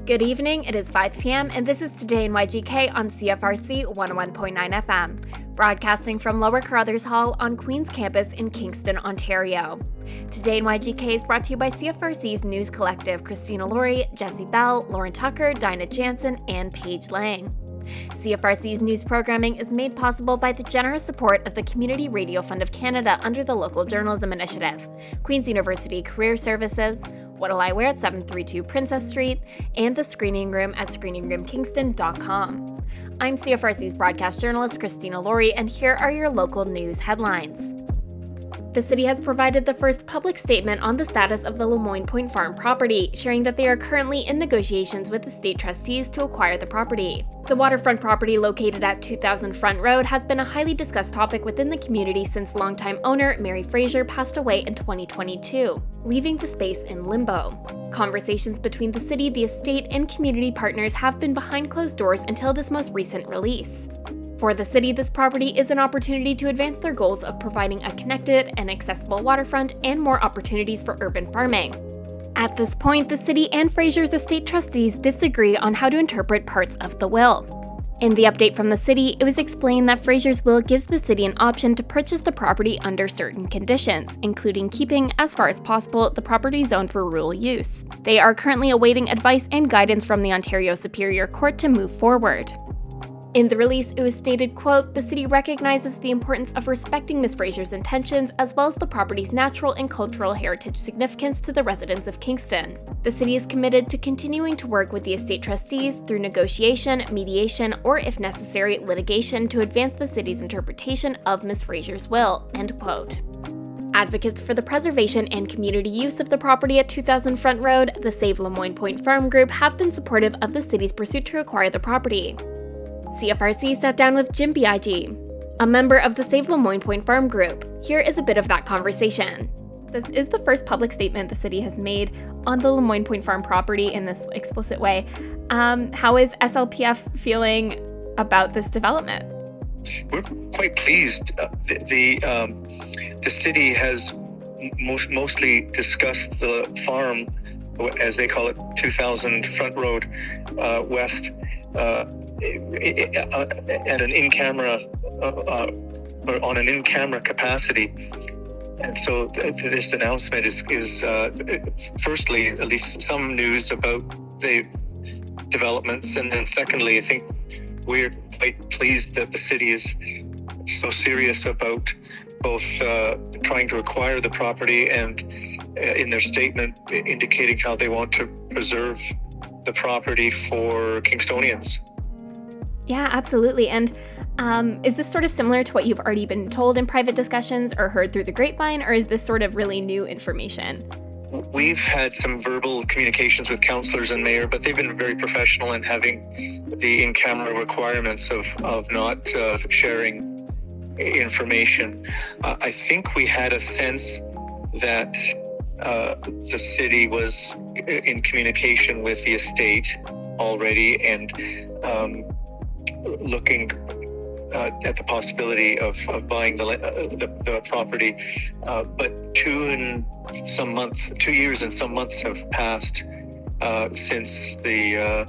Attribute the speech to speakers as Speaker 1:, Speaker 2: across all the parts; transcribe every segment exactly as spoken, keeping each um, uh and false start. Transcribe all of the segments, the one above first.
Speaker 1: Good evening, it is five p.m. and this is Today in Y G K on C F R C one oh one point nine F M, broadcasting from Lower Carruthers Hall on Queen's Campus in Kingston, Ontario. Today in Y G K is brought to you by C F R C's News Collective, Christina Laurie, Jesse Bell, Lauren Tucker, Dinah Jansen, and Paige Lang. C F R C's news programming is made possible by the generous support of the Community Radio Fund of Canada under the Local Journalism Initiative, Queen's University Career Services, What'll I Wear at seven thirty-two Princess Street, and the Screening Room at screening room kingston dot com. I'm C F R C's broadcast journalist Christina Laurie, and here are your local news headlines. The city has provided the first public statement on the status of the LeMoyne Point Farm property, sharing that they are currently in negotiations with the state trustees to acquire the property. The waterfront property located at two thousand Front Road has been a highly discussed topic within the community since longtime owner Mary Fraser passed away in twenty twenty-two, leaving the space in limbo. Conversations between the city, the estate, and community partners have been behind closed doors until this most recent release. For the city, this property is an opportunity to advance their goals of providing a connected and accessible waterfront and more opportunities for urban farming. At this point, the city and Fraser's estate trustees disagree on how to interpret parts of the will. In the update from the city, it was explained that Fraser's will gives the city an option to purchase the property under certain conditions, including keeping, as far as possible, the property zoned for rural use. They are currently awaiting advice and guidance from the Ontario Superior Court to move forward. In the release, it was stated, quote, "The city recognizes the importance of respecting Miz Fraser's intentions as well as the property's natural and cultural heritage significance to the residents of Kingston. The city is committed to continuing to work with the estate trustees through negotiation, mediation, or if necessary, litigation to advance the city's interpretation of Miz Fraser's will," end quote. Advocates for the preservation and community use of the property at two thousand Front Road, the Save LeMoyne Point Farm Group, have been supportive of the city's pursuit to acquire the property. C F R C sat down with Jim Biaggi, a member of the Save LeMoyne Point Farm Group. Here is a bit of that conversation. This is the first public statement the city has made on the LeMoyne Point Farm property in this explicit way. Um, how is S L P F feeling about this development?
Speaker 2: We're quite pleased. Uh, the the, um, the city has most, mostly discussed the farm, as they call it, two thousand Front Road uh, West, uh, at an in-camera, uh, uh, or on an in-camera capacity. And so th- this announcement is, is uh, firstly, at least some news about the developments. And then secondly, I think we're quite pleased that the city is so serious about both uh, trying to acquire the property and uh, in their statement indicating how they want to preserve the property for Kingstonians.
Speaker 1: Yeah, absolutely. And um, is this sort of similar to what you've already been told in private discussions or heard through the grapevine, or is this sort of really new information?
Speaker 2: We've had some verbal communications with councillors and mayor, but they've been very professional in having the in-camera requirements of, of not uh, sharing information. Uh, I think we had a sense that uh, the city was in communication with the estate already and um, looking uh, at the possibility of, of buying the, uh, the the property, uh, but two and some months, two years and some months have passed uh, since the uh,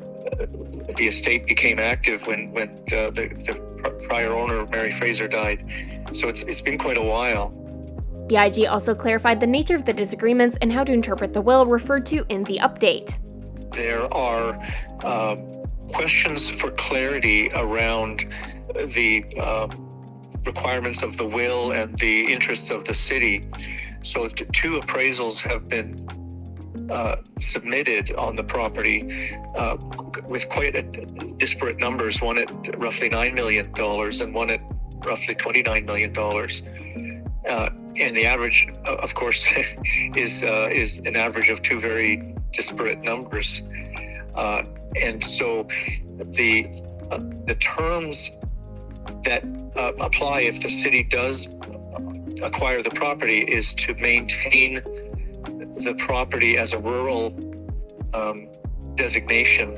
Speaker 2: the estate became active when when uh, the, the prior owner Mary Fraser died. So it's it's been quite a while.
Speaker 1: Biaggi also clarified the nature of the disagreements and how to interpret the will referred to in the update.
Speaker 2: There are uh, questions for clarity around the uh, requirements of the will and the interests of the city. So t- two appraisals have been uh, submitted on the property uh, with quite a, disparate numbers, one at roughly nine million dollars and one at roughly twenty-nine million dollars. Uh, and the average, of course, is uh, is an average of two very disparate numbers. Uh, and so the uh, the terms that uh, apply if the city does acquire the property is to maintain the property as a rural um, designation,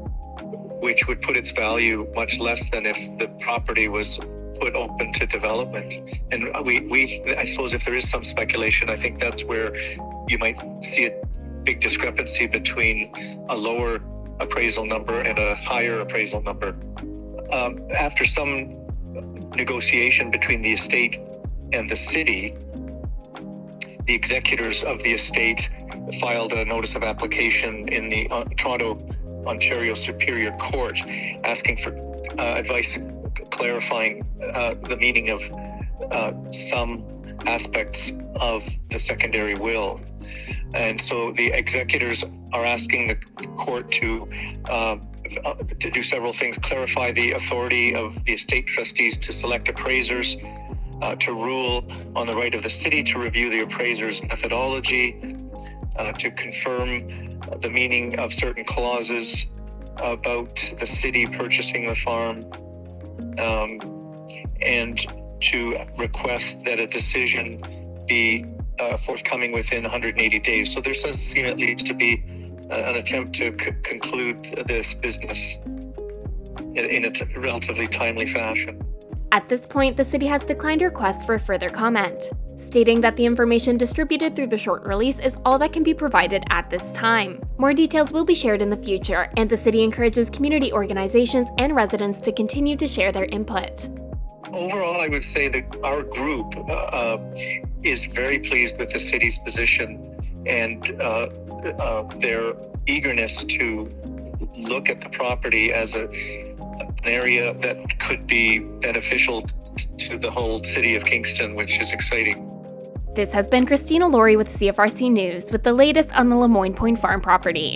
Speaker 2: which would put its value much less than if the property was put open to development. And we, we I suppose if there is some speculation, I think that's where you might see it big discrepancy between a lower appraisal number and a higher appraisal number. Um, after some negotiation between the estate and the city, the executors of the estate filed a notice of application in the uh, Toronto, Ontario Superior Court, asking for uh, advice clarifying uh, the meaning of uh, some aspects of the secondary will. And so the executors are asking the court to uh, to do several things: clarify the authority of the estate trustees to select appraisers, uh, to rule on the right of the city to review the appraiser's methodology, uh, to confirm the meaning of certain clauses about the city purchasing the farm, um, and to request that a decision be uh, forthcoming within one hundred eighty days. So there does seem at least to be uh, an attempt to c- conclude this business in, in a t- relatively timely fashion.
Speaker 1: At this point, the city has declined requests for further comment, stating that the information distributed through the short release is all that can be provided at this time. More details will be shared in the future, and the city encourages community organizations and residents to continue to share their input.
Speaker 2: Overall, I would say that our group uh, is very pleased with the city's position and uh, uh, their eagerness to look at the property as a, an area that could be beneficial to the whole city of Kingston, which is exciting.
Speaker 1: This has been Christina Laurie with C F R C News with the latest on the Lemoyne Point Farm property.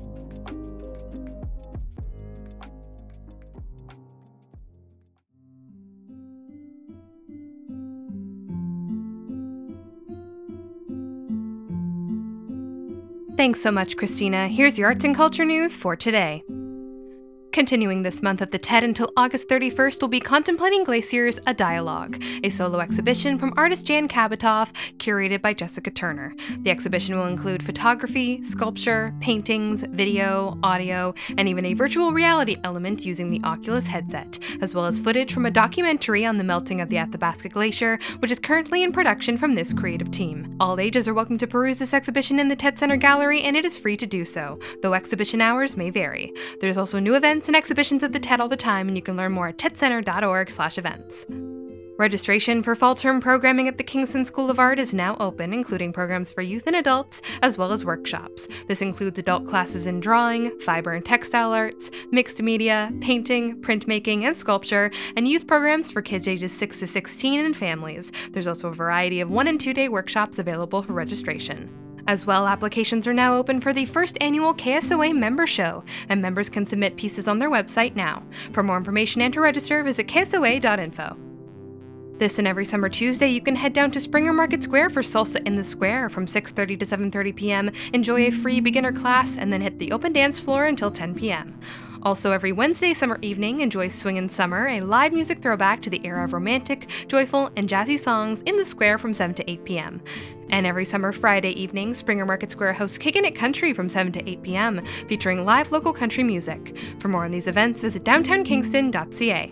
Speaker 3: Thanks so much, Christina. Here's your arts and culture news for today. Continuing this month at the TED until August thirty-first will be Contemplating Glaciers, a Dialogue, a solo exhibition from artist Jan Kabatoff, curated by Jessica Turner. The exhibition will include photography, sculpture, paintings, video, audio, and even a virtual reality element using the Oculus headset, as well as footage from a documentary on the melting of the Athabasca Glacier, which is currently in production from this creative team. All ages are welcome to peruse this exhibition in the TED Center Gallery, and it is free to do so, though exhibition hours may vary. There's also new events and exhibitions at the TED all the time, and you can learn more at tedcenter.org slash events. Registration for fall term programming at the Kingston School of Art is now open, including programs for youth and adults, as well as workshops. This includes adult classes in drawing, fiber and textile arts, mixed media, painting, printmaking, and sculpture, and youth programs for kids ages six to sixteen and families. There's also a variety of one and two day workshops available for registration. As well, applications are now open for the first annual K S O A Member Show, and members can submit pieces on their website now. For more information and to register, visit k s o a dot info. This and every summer Tuesday, you can head down to Springer Market Square for Salsa in the Square from six thirty to seven thirty p.m., enjoy a free beginner class, and then hit the open dance floor until ten p.m. Also, every Wednesday summer evening, enjoy Swingin' Summer, a live music throwback to the era of romantic, joyful, and jazzy songs in the square from seven to eight p.m. And every summer Friday evening, Springer Market Square hosts Kickin' It Country from seven to eight p.m., featuring live local country music. For more on these events, visit downtown kingston dot c a.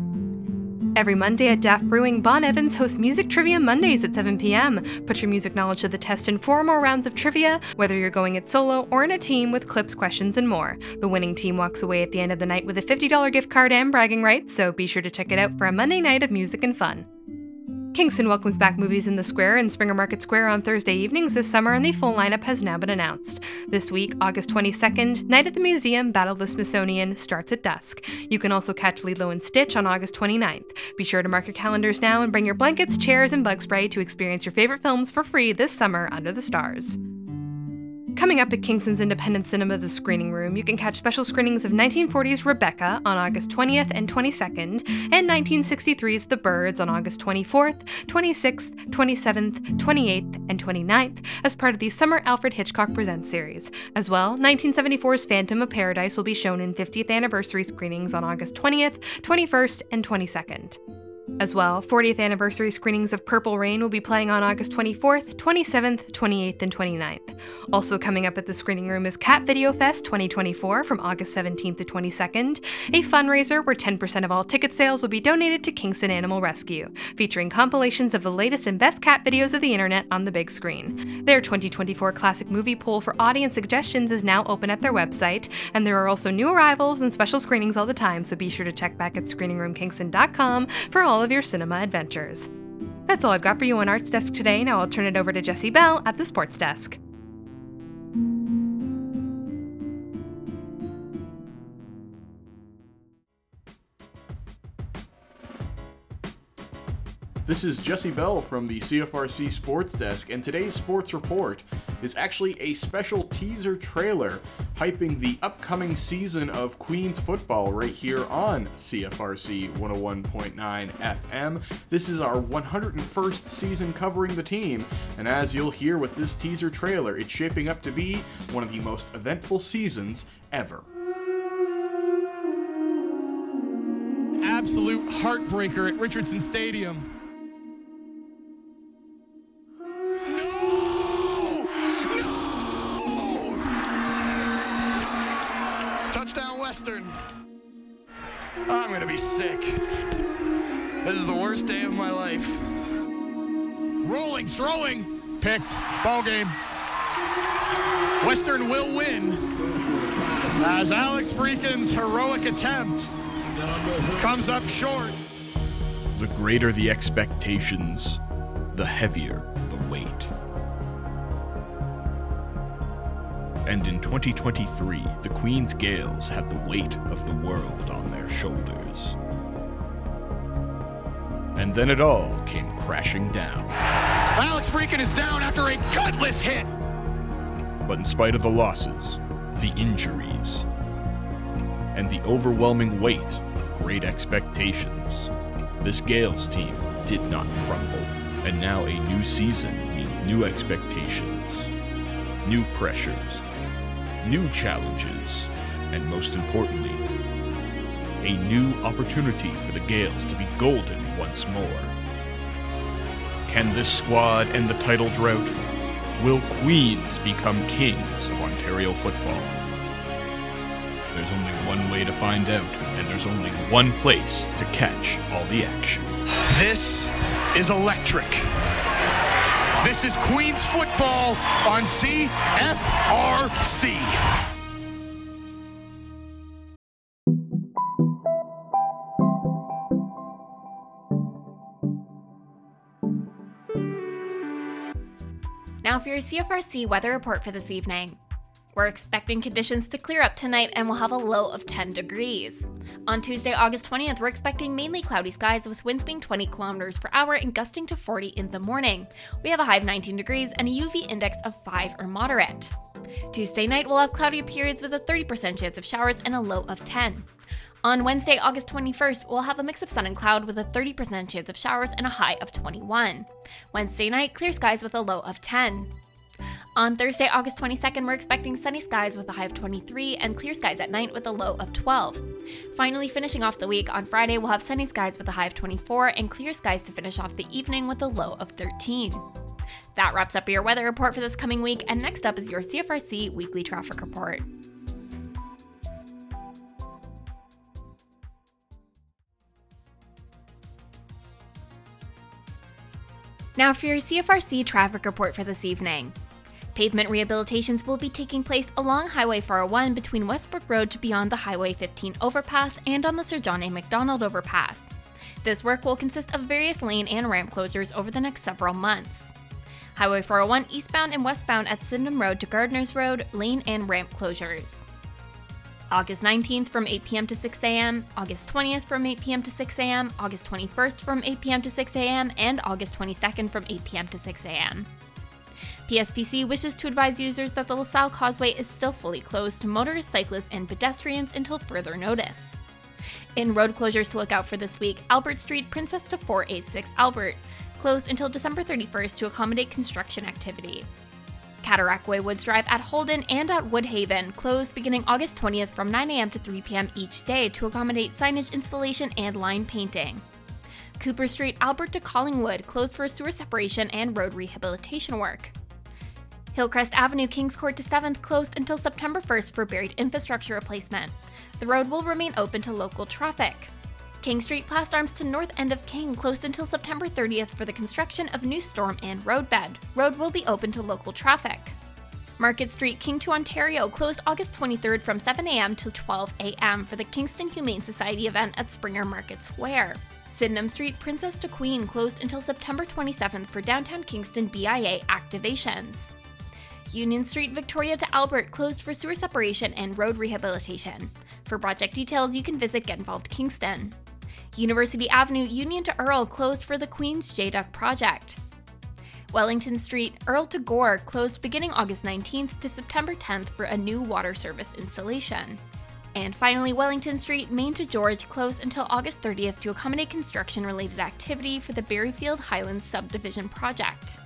Speaker 3: Every Monday at Daft Brewing, Bon Evans hosts Music Trivia Mondays at seven p.m. Put your music knowledge to the test in four more rounds of trivia, whether you're going it solo or in a team with clips, questions, and more. The winning team walks away at the end of the night with a fifty dollars gift card and bragging rights, so be sure to check it out for a Monday night of music and fun. Kingston welcomes back Movies in the Square and Springer Market Square on Thursday evenings this summer, and the full lineup has now been announced. This week, August twenty-second, Night at the Museum, Battle of the Smithsonian, starts at dusk. You can also catch Lilo and Stitch on August twenty-ninth. Be sure to mark your calendars now and bring your blankets, chairs, and bug spray to experience your favorite films for free this summer under the stars. Coming up at Kingston's Independent Cinema The Screening Room, you can catch special screenings of nineteen forty's Rebecca on August twentieth and twenty-second, and nineteen sixty-three's The Birds on August twenty-fourth, twenty-sixth, twenty-seventh, twenty-eighth, and twenty-ninth as part of the Summer Alfred Hitchcock Presents series. As well, nineteen seventy-four's Phantom of Paradise will be shown in fiftieth anniversary screenings on August twentieth, twenty-first, and twenty-second. As well, fortieth anniversary screenings of Purple Rain will be playing on August twenty-fourth, twenty-seventh, twenty-eighth, and twenty-ninth. Also coming up at the screening room is Cat Video Fest twenty twenty-four from August seventeenth to twenty-second, a fundraiser where ten percent of all ticket sales will be donated to Kingston Animal Rescue, featuring compilations of the latest and best cat videos of the internet on the big screen. Their twenty twenty-four Classic Movie Poll for audience suggestions is now open at their website, and there are also new arrivals and special screenings all the time, so be sure to check back at screening room kingston dot com for all of your cinema adventures. That's all I've got for you on Arts Desk today. Now I'll turn it over to Jesse Bell at the Sports Desk.
Speaker 4: This is Jesse Bell from the C F R C Sports Desk, and today's sports report is actually a special teaser trailer hyping the upcoming season of Queens football right here on C F R C one oh one point nine F M. This is our one hundred first season covering the team, and as you'll hear with this teaser trailer, it's shaping up to be one of the most eventful seasons ever.
Speaker 5: Absolute heartbreaker at Richardson Stadium. I'm gonna be sick. This is the worst day of my life. Rolling, throwing, picked, ball game. Western will win as Alex Freakin's heroic attempt comes up short.
Speaker 6: The greater the expectations, the heavier the weight. And in twenty twenty-three, the Queen's Gales had the weight of the world on their shoulders. And then it all came crashing down.
Speaker 5: Alex Freakin is down after a gutless hit.
Speaker 6: But in spite of the losses, the injuries, and the overwhelming weight of great expectations, this Gales team did not crumble. And now a new season means new expectations, new pressures, new challenges, and most importantly, a new opportunity for the Gales to be golden once more. Can this squad end the title drought? Will Queens become kings of Ontario football? There's only one way to find out, and there's only one place to catch all the action.
Speaker 5: This is electric. This is Queens football on C F R C.
Speaker 1: Now for your C F R C weather report for this evening. We're expecting conditions to clear up tonight and we'll have a low of ten degrees. On Tuesday, August twentieth, we're expecting mainly cloudy skies with winds being twenty kilometers per hour and gusting to forty in the morning. We have a high of nineteen degrees and a U V index of five or moderate. Tuesday night, we'll have cloudy periods with a thirty percent chance of showers and a low of ten. On Wednesday, August twenty-first, we'll have a mix of sun and cloud with a thirty percent chance of showers and a high of twenty-one. Wednesday night, clear skies with a low of ten. On Thursday, August twenty-second, we're expecting sunny skies with a high of twenty-three and clear skies at night with a low of twelve. Finally, finishing off the week, on Friday, we'll have sunny skies with a high of twenty-four and clear skies to finish off the evening with a low of thirteen. That wraps up your weather report for this coming week, and next up is your C F R C Weekly Traffic Report. Now for your C F R C traffic report for this evening. Pavement rehabilitations will be taking place along Highway four oh one between Westbrook Road to beyond the Highway fifteen overpass and on the Sir John A. Macdonald overpass. This work will consist of various lane and ramp closures over the next several months. Highway four oh one eastbound and westbound at Sydenham Road to Gardners Road, lane and ramp closures. August nineteenth from eight p.m. to six a.m., August twentieth from eight p.m. to six a.m., August twenty-first from eight p.m. to six a.m., and August twenty-second from eight p.m. to six a.m. P S P C wishes to advise users that the LaSalle Causeway is still fully closed to motorists, cyclists, and pedestrians until further notice. In road closures to look out for this week, Albert Street, Princess to four eighty-six Albert, closed until December thirty-first to accommodate construction activity. Cataract Way Woods Drive at Holden and at Woodhaven closed beginning August twentieth from nine a.m. to three p.m. each day to accommodate signage installation and line painting. Cooper Street, Albert to Collingwood, closed for sewer separation and road rehabilitation work. Hillcrest Avenue, Kings Court to seventh, closed until September first for buried infrastructure replacement. The road will remain open to local traffic. King Street, Plast Arms to north end of King, closed until September thirtieth for the construction of new storm and roadbed. Road will be open to local traffic. Market Street, King to Ontario, closed August twenty-third from seven a.m. to twelve a.m. for the Kingston Humane Society event at Springer Market Square. Sydenham Street, Princess to Queen, closed until September twenty-seventh for downtown Kingston B I A activations. Union Street, Victoria to Albert, closed for sewer separation and road rehabilitation. For project details, you can visit Get Involved Kingston. University Avenue, Union to Earl, closed for the Queen's J D U C project. Wellington Street, Earl to Gore, closed beginning August nineteenth to September tenth for a new water service installation. And finally, Wellington Street, Main to George, closed until August thirtieth to accommodate construction-related activity for the Berryfield Highlands subdivision project.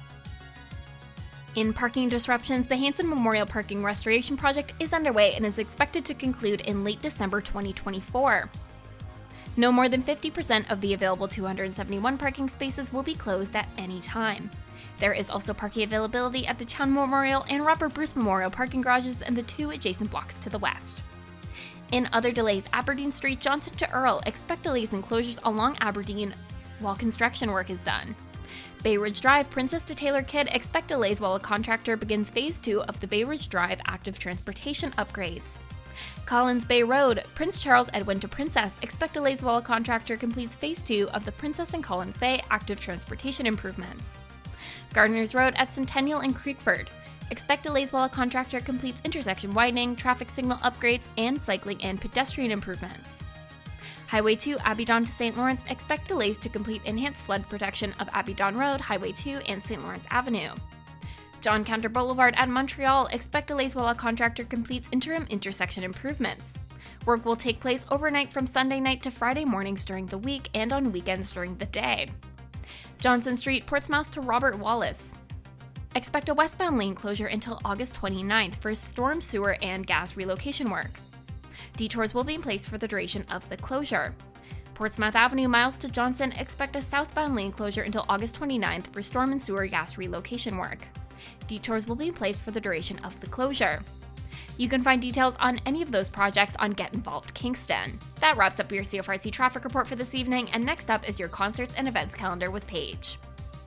Speaker 1: In parking disruptions, the Hanson Memorial Parking Restoration Project is underway and is expected to conclude in late December twenty twenty-four. No more than fifty percent of the available two hundred seventy-one parking spaces will be closed at any time. There is also parking availability at the Chown Memorial and Robert Bruce Memorial parking garages and the two adjacent blocks to the west. In other delays, Aberdeen Street, Johnson to Earl, expect delays and closures along Aberdeen while construction work is done. Bay Ridge Drive, Princess to Taylor Kidd, expect delays while a contractor begins Phase two of the Bay Ridge Drive active transportation upgrades. Collins Bay Road, Prince Charles Edwin to Princess, expect delays while a contractor completes Phase two of the Princess and Collins Bay active transportation improvements. Gardeners Road at Centennial and Creekford, expect delays while a contractor completes intersection widening, traffic signal upgrades, and cycling and pedestrian improvements. Highway two, Abidon to Saint Lawrence, expect delays to complete enhanced flood protection of Abidon Road, Highway two, and Saint Lawrence Avenue. John Counter Boulevard at Montreal, expect delays while a contractor completes interim intersection improvements. Work will take place overnight from Sunday night to Friday mornings during the week and on weekends during the day. Johnson Street, Portsmouth to Robert Wallace. Expect a westbound lane closure until August twenty-ninth for storm sewer and gas relocation work. Detours will be in place for the duration of the closure. Portsmouth Avenue, Miles to Johnson, expect a southbound lane closure until August twenty-ninth for storm and sewer gas relocation work. Detours will be in place for the duration of the closure. You can find details on any of those projects on Get Involved Kingston. That wraps up your C F R C traffic report for this evening, and next up is your concerts and events calendar with Paige.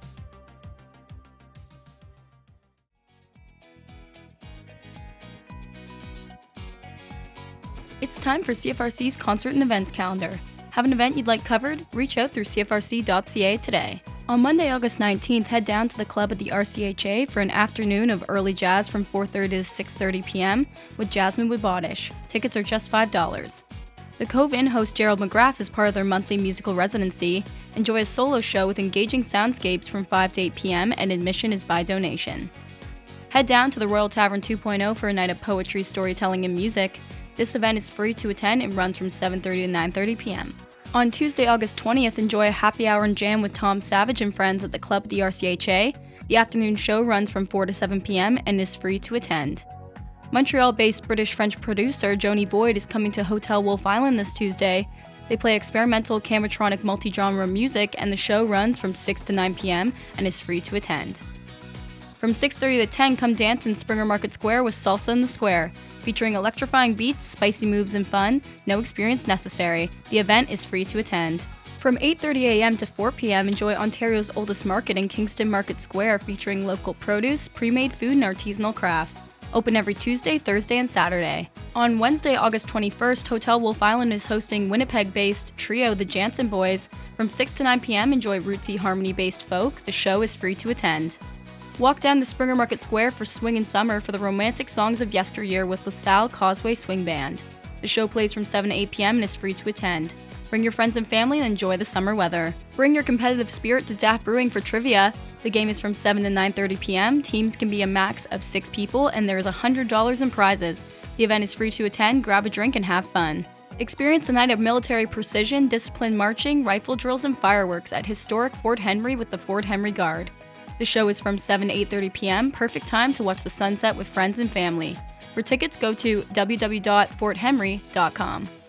Speaker 7: It's time for C F R C's concert and events calendar. Have an event you'd like covered? Reach out through C F R C dot C A today. On Monday, August nineteenth, head down to the club at the R C H A for an afternoon of early jazz from four thirty to six thirty p.m. with Jasmine Wibodish. Tickets are just five dollars. The Cove Inn host Gerald McGrath is part of their monthly musical residency. Enjoy a solo show with engaging soundscapes from five to eight p.m. and admission is by donation. Head down to the Royal Tavern two point oh for a night of poetry, storytelling, and music. This event is free to attend and runs from seven thirty to nine thirty p.m. On Tuesday, August twentieth, enjoy a happy hour and jam with Tom Savage and friends at the club at the R C H A. The afternoon show runs from four to seven p.m. and is free to attend. Montreal-based British-French producer Joni Boyd is coming to Hotel Wolf Island this Tuesday. They play experimental Cameratronic multi-genre music, and the show runs from six to nine p.m. and is free to attend. From six thirty to ten, come dance in Springer Market Square with Salsa in the Square. Featuring electrifying beats, spicy moves, and fun, no experience necessary. The event is free to attend. From eight thirty a.m. to four p.m., enjoy Ontario's oldest market in Kingston Market Square featuring local produce, pre-made food, and artisanal crafts. Open every Tuesday, Thursday, and Saturday. On Wednesday, August twenty-first, Hotel Wolf Island is hosting Winnipeg-based trio The Jansen Boys. From six to nine p.m., enjoy rootsy harmony-based folk. The show is free to attend. Walk down the Springer Market Square for Swingin' Summer for the romantic songs of yesteryear with LaSalle Causeway Swing Band. The show plays from seven to eight p.m. and is free to attend. Bring your friends and family and enjoy the summer weather. Bring your competitive spirit to Daft Brewing for trivia. The game is from seven to nine thirty p.m. Teams can be a max of six people, and there is one hundred dollars in prizes. The event is free to attend, grab a drink, and have fun. Experience a night of military precision, disciplined marching, rifle drills, and fireworks at historic Fort Henry with the Fort Henry Guard. The show is from seven to eight thirty p.m., perfect time to watch the sunset with friends and family. For tickets, go to w w w dot fort henry dot com.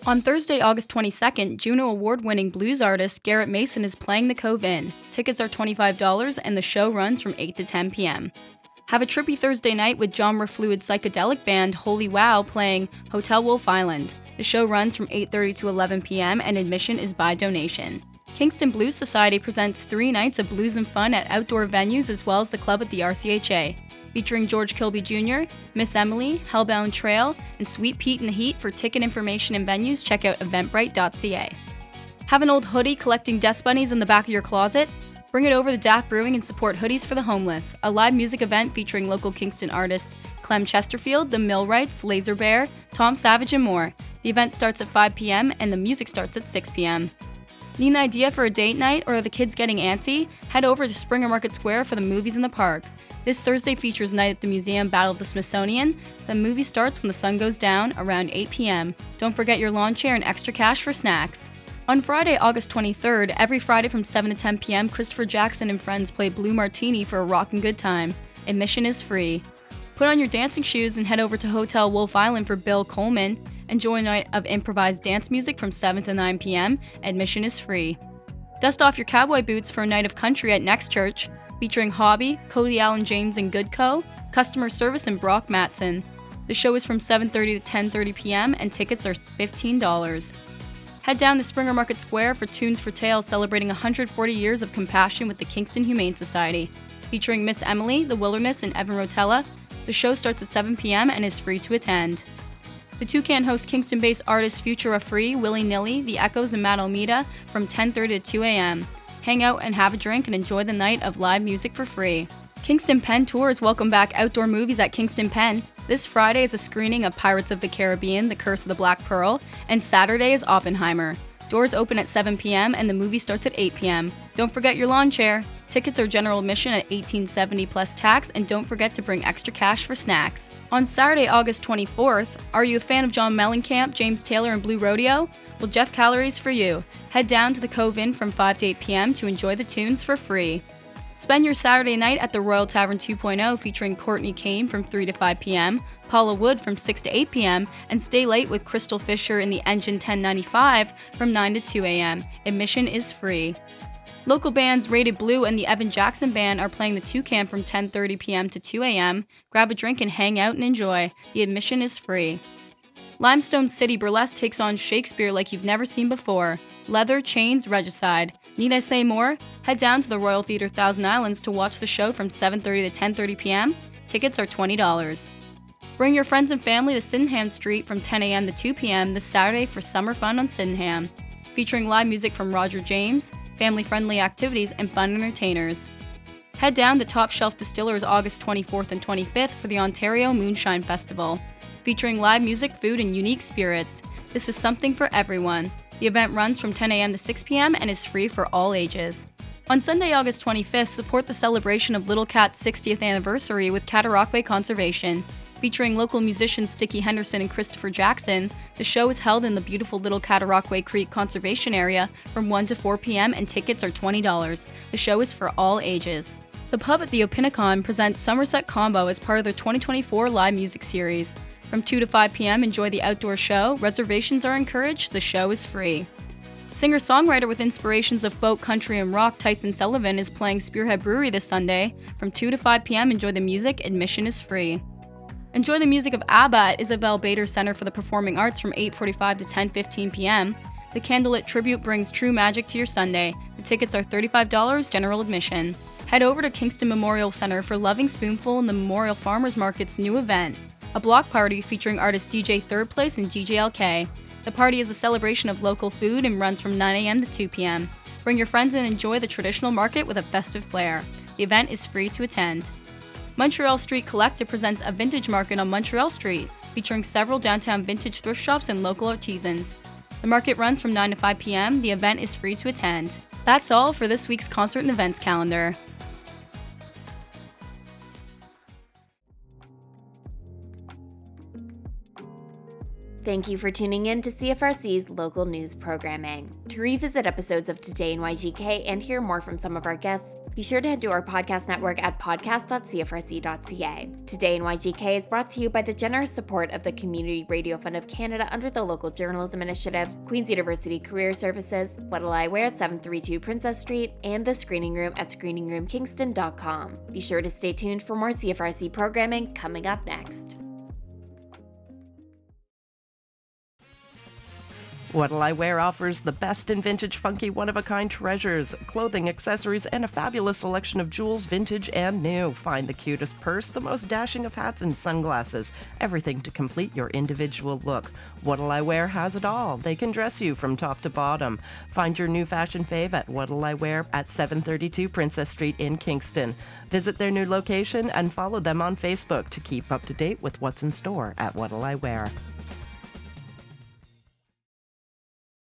Speaker 7: On Thursday, August twenty-second, Juno Award-winning blues artist Garrett Mason is playing the Cove Inn. Tickets are twenty-five dollars and the show runs from eight to ten p.m. Have a trippy Thursday night with genre-fluid psychedelic band Holy Wow playing Hotel Wolf Island. The show runs from eight thirty to eleven p.m. and admission is by donation. Kingston Blues Society presents three nights of blues and fun at outdoor venues as well as the club at the R C H A. Featuring George Kilby Junior, Miss Emily, Hellbound Trail, and Sweet Pete in the Heat. For ticket information and venues, check out eventbrite dot c a. Have an old hoodie collecting desk bunnies in the back of your closet? Bring it over to D A P Brewing and support Hoodies for the Homeless, a live music event featuring local Kingston artists Clem Chesterfield, The Millwrights, Laser Bear, Tom Savage, and more. The event starts at five p.m. and the music starts at six p.m. Need an idea for a date night, or are the kids getting antsy? Head over to Springer Market Square for the movies in the park. This Thursday features Night at the Museum Battle of the Smithsonian. The movie starts when the sun goes down around eight p.m. Don't forget your lawn chair and extra cash for snacks. On Friday, August twenty-third, every Friday from seven to ten p.m., Christopher Jackson and friends play Blue Martini for a rockin' good time. Admission is free. Put on your dancing shoes and head over to Hotel Wolf Island for Bill Coleman. Enjoy a night of improvised dance music from seven to nine p.m. Admission is free. Dust off your cowboy boots for a night of country at Next Church, featuring Hobby, Cody Allen James and Good Co., Customer Service, and Brock Matson. The show is from seven thirty to ten thirty p.m. and tickets are fifteen dollars. Head down to Springer Market Square for Tunes for Tales, celebrating one hundred forty years of compassion with the Kingston Humane Society. Featuring Miss Emily, The Wilderness, and Evan Rotella. The show starts at seven p.m. and is free to attend. The Toucan host Kingston-based artists Futura Free, Willy Nilly, The Echoes, and Matt Almeida from ten thirty to two a.m. Hang out and have a drink and enjoy the night of live music for free. Kingston Pen Tours welcome back outdoor movies at Kingston Pen. This Friday is a screening of Pirates of the Caribbean, The Curse of the Black Pearl, and Saturday is Oppenheimer. Doors open at seven p.m. and the movie starts at eight p.m. Don't forget your lawn chair. Tickets are general admission at eighteen seventy plus tax, and don't forget to bring extra cash for snacks. On Saturday, August twenty-fourth, are you a fan of John Mellencamp, James Taylor, and Blue Rodeo? Well, Jeff Calories for you. Head down to the Cove Inn from five to eight p.m. to enjoy the tunes for free. Spend your Saturday night at the Royal Tavern two point oh featuring Courtney Kane from three to five p.m., Paula Wood from six to eight p.m., and stay late with Crystal Fisher in the Engine ten ninety-five from nine to two a.m. Admission is free. Local bands Rated Blue and the Evan Jackson Band are playing the Toucan from ten thirty p.m. to two a.m. Grab a drink and hang out and enjoy. The admission is free. Limestone City Burlesque takes on Shakespeare like you've never seen before. Leather, chains, regicide. Need I say more? Head down to the Royal Theatre Thousand Islands to watch the show from seven thirty to ten thirty p.m. Tickets are twenty dollars. Bring your friends and family to Sydenham Street from ten a.m. to two p.m. this Saturday for summer fun on Sydenham. Featuring live music from Roger James, family-friendly activities, and fun entertainers. Head down to Top Shelf Distillers August twenty-fourth and twenty-fifth for the Ontario Moonshine Festival. Featuring live music, food, and unique spirits. This is something for everyone. The event runs from ten a.m. to six p.m. and is free for all ages. On Sunday, August twenty-fifth, support the celebration of Little Cat's sixtieth anniversary with Cataraqui Conservation. Featuring local musicians Sticky Henderson and Christopher Jackson, the show is held in the beautiful Little Cataraqui Creek Conservation Area from one to four p.m. and tickets are twenty dollars. The show is for all ages. The pub at the Opinacon presents Somerset Combo as part of their twenty twenty-four live music series. From two to five p.m. enjoy the outdoor show. Reservations are encouraged. The show is free. Singer-songwriter with inspirations of folk, country, and rock Tyson Sullivan is playing Spearhead Brewery this Sunday. From two to five p.m. enjoy the music. Admission is free. Enjoy the music of ABBA at Isabel Bader Center for the Performing Arts from eight forty-five to ten fifteen p.m. The Candlelit Tribute brings true magic to your Sunday. The tickets are thirty-five dollars general admission. Head over to Kingston Memorial Center for Loving Spoonful and the Memorial Farmers Market's new event, a block party featuring artists D J Third Place and D J L K. The party is a celebration of local food and runs from nine a.m. to two p.m. Bring your friends and enjoy the traditional market with a festive flair. The event is free to attend. Montreal Street Collective presents a vintage market on Montreal Street, featuring several downtown vintage thrift shops and local artisans. The market runs from nine to five p.m. The event is free to attend. That's all for this week's concert and events calendar.
Speaker 1: Thank you for tuning in to C F R C's local news programming. To revisit episodes of Today in Y G K and hear more from some of our guests, Be sure to head to our podcast network at podcast dot c f r c dot c a. Today in Y G K is brought to you by the generous support of the Community Radio Fund of Canada under the Local Journalism Initiative, Queen's University Career Services, What'll I Wear, seven thirty-two Princess Street, and the Screening Room at screening room kingston dot com. Be sure to stay tuned for more C F R C programming coming up next.
Speaker 8: What'll I Wear offers the best in vintage, funky, one-of-a-kind treasures, clothing, accessories, and a fabulous selection of jewels, vintage and new. Find the cutest purse, the most dashing of hats and sunglasses, everything to complete your individual look. What'll I Wear has it all. They can dress you from top to bottom. Find your new fashion fave at What'll I Wear at seven thirty-two Princess Street in Kingston. Visit their new location and follow them on Facebook to keep up to date with what's in store at What'll I Wear.